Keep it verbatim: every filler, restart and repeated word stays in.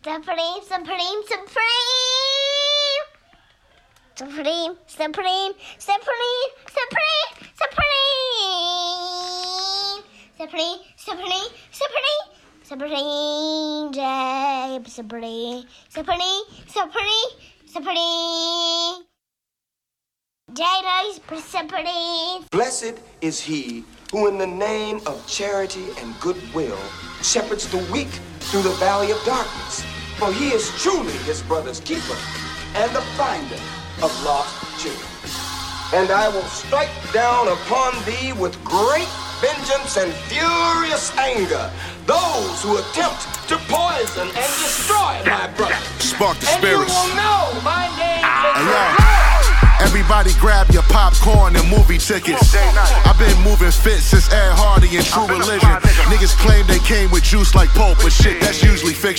Supreme, Supreme, Supreme. Supreme, Supreme, Supreme, Supreme, Supreme. Supreme, Supreme, Supreme. Supreme, J, Supreme, Supreme, Supreme, Supreme. J, Supreme. Blessed is he who in the name of charity and goodwill shepherds the weak through the valley of darkness. For he is truly his brother's keeper and the finder of lost children. And I will strike down upon thee with great vengeance and furious anger those who attempt to poison and destroy my brother. Spark the and spirits. you will know my name is Hey, the yo. Lord. Everybody grab your popcorn and movie tickets. I've been moving fit since Ed Hardy and True Religion. Niggas claim they came with juice like Pope, but shit, that's usually fiction.